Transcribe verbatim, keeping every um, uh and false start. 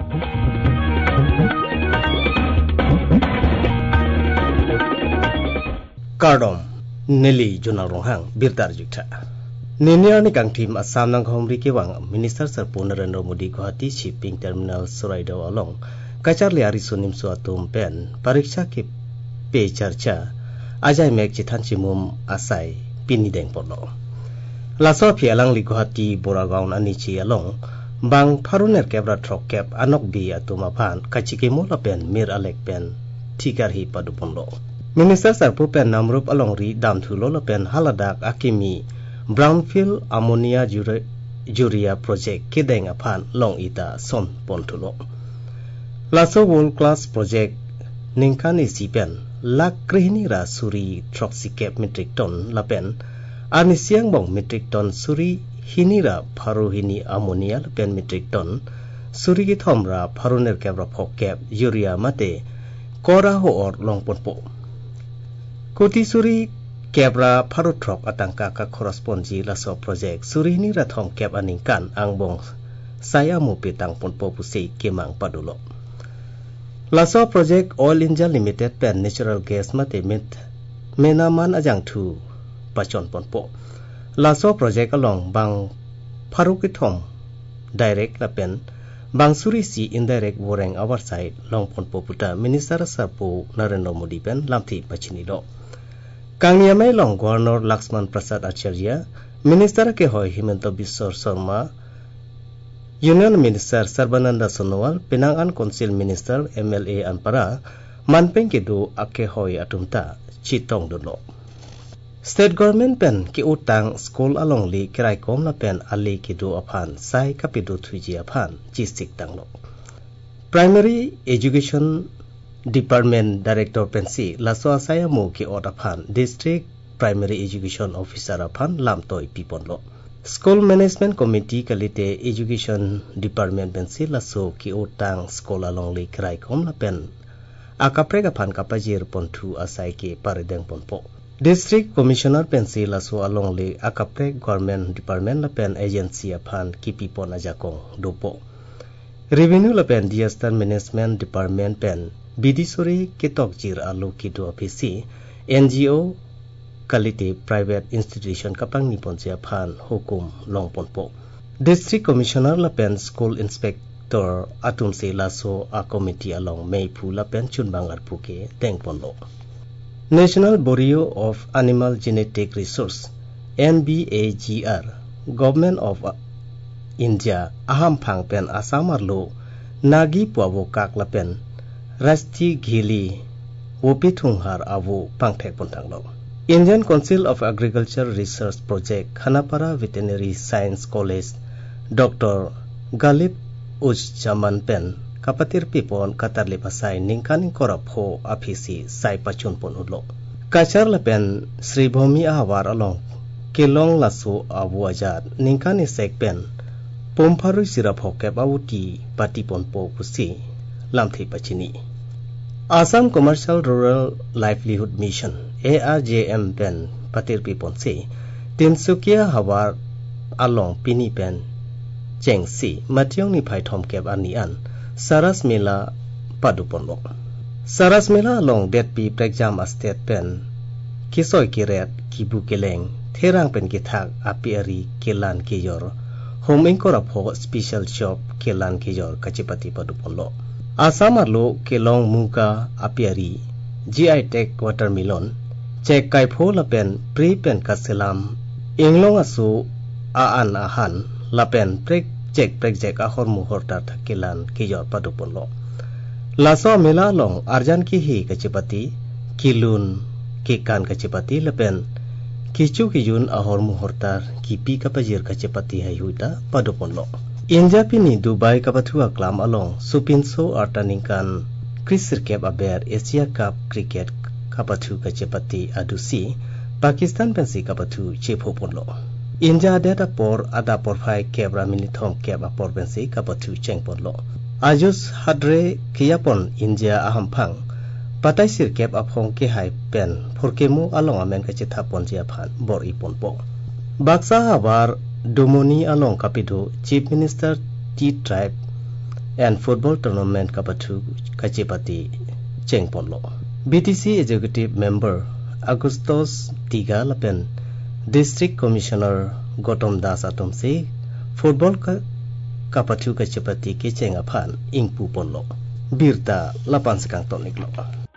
Kardom Nelly Junarong Birtar Jukta Niniar ni kang tim Assam nang Homri Kiwang Minister Serpu Narendra Modi Guwahati Shipping Terminal Suraidaw Along Kachar Liari Sunim Suatum Pen Pariksha Ki Pe Charcha Ajay Mek Chitan Chimum Asai Pinideng Polo Laso Pi Alang Li Guwahati Boragaon Anichi Along Bang Paruner Kebra Trok Kep Anok Bi Atumapan Kachikimo Lapen Mir Alek Pen Tigarhi Paduponlo Minister Serpu Pen Namrup Alongri Dam Thulo Lapen Haladak Akimi Brownfield Ammonia Urea Project Kideng Apan Long Ita Son Pontulo Laso World Class Project Ninkani Sipen Lakrihini Ra Suri Troxicap Metric Ton Lapen Arnisiang Bong Metric Ton Suri Hinira Paruhini Ammonia Lapen Metric Ton Suri Githomra Paruner Kebra Pokep Urea Mate Kora Hoor Long Ponpo Kuti Suri Kebra Parutrok Atangka ka Korrespondi Laso Project Suri ni Rathong Keb Aningkan Angbong Saya Mu Pitang Ponpo Pusi Kemang Padulo Laso Project Oil India Limited Pen Natural Gas Mate Mit Menaman Ajang Tu Pachon Ponpo Laso Project Along Bang Parukithom Direct Lapen Bang Suri Si Indirect Wareng Our Side Long Ponpo Puta Minister Serpu Narendra Modi Pen Lamthi Pachinilo Kang Niamay Long Governor Laxman Prasad Acharya, Minister ke Hoy Himanta Biswa Sarma, Union Minister Sarbananda Sonowal, Penangan Council Minister M L A Anpara, Manpeng Kedu Ake Hoy Atumta, Chitong Dulo. State Government Pen ki utang School Along Li Kirai Kom La Pen Ali Kedu Apan, Sai Kapidu Thuji Apan, Chistik Tanglo. Primary Education Department Director Pensi Laso Asaya Mu ki Otapan District Primary Education Officer Apan Lamtoy Piponlo School Management Committee Kalite Education Department Pensi Laso ki Utang School Along Li Krai Kom La Pen Akapreg Apan Kapajir Pontu Asai ki Parideng Ponpo District Commissioner Pensi Laso Along Li Akapreg Government Department La Pen Agency Apan ki Pipon Ajakong Dopo Revenue La Pen Disaster Management Department Pen Bidisuri Kitok Jir Alu Kido Apisi N G O Kalite Private Institution Kapang Nipon Japan Hukum Long Ponpo District Commissioner Lapen School Inspector Atumse Laso A Committee Along Meipu Lapen Chunbangar Puke Deng Ponlo National Bureau of Animal Genetic Resource N B A G R Government of India Aham Phang Pen Asamarlo Nagi Pwavo Kak Lapen Rasti Gili Wopitunghar Avu Pangthek Puntanglo Indian Council of Agriculture Research Project Khanapara Veterinary Science College Doctor Galip Ujjaman Pen Kapatir Pipon Katarli Pasai Ningkaning Korapho Apisi Sai Pachun Ponudlo Kachar Lapen Sri Bhomi Ahawar Along Kelong Lasu Avu Ajat Ningkani Sek Pen Pomparu Sirapho Kep Awuti Pati Ponpo Pusi Lamthi Pachini Assam Commercial Rural Livelihood Mission A R J M Pen Patir Pipon Se Tinsukia Hawar Along Pini Pen Cheng Si Matyong Ni Phai Thom Kep Anian Saras Mela Paduponlo Saras Mela Along Det Pi Pregjam Estate Pen Kisoy Kiret Kibu Keleng Therang Pen Githak Apiari Kelan Kiyor Home Inkorapho Special Shop Kelan Kiyor Kachipati Paduponlo Asamarlo Kelong Muka Apiari G I Tech Watermelon Cek Kaipho Lapen Pre Pen Kaselam Inglong Asu Aan Ahan Lapen Prek Cek Prek Cek Ahor Muhortar Kelan Kiyor Paduponlo Laso Mela Long Arjan Kihi Kachipati Kilun Kikan Kachipati Lapen Kichu Kijun Ahor Muhortar Kipi Kapajir Kachipati Hayuita Paduponlo Injapini Dubai Kapathua Klam Along Supinso Artaningkan Krisir Kep Aber Asia Cup Cricket Kapathu Kachepati Adusi Pakistan Pensi Kapathu Chepo Ponlo Inja Data Por Ada Por Phai Kebra Minithom Keb Apor Pensi Kapathu Cheng Ponlo Ajus Hadre Kiyapon India Ahamphang Pataisir Kep Aphong Ke Hai Pen Phorkemu Along Amen Kachitha Ponjia Phan Bor Iponpo Baksa Habar Domoni Along Kapidu Chief Minister T Tribe and football tournament kapathu kachipati chengponlo. B T C executive member Augustus Tiga Lapen District Commissioner Gautam Das Atomse football ka kapathu kachipati ke chengaphan ingpu ponlo. Birta lapan sekang toniklo.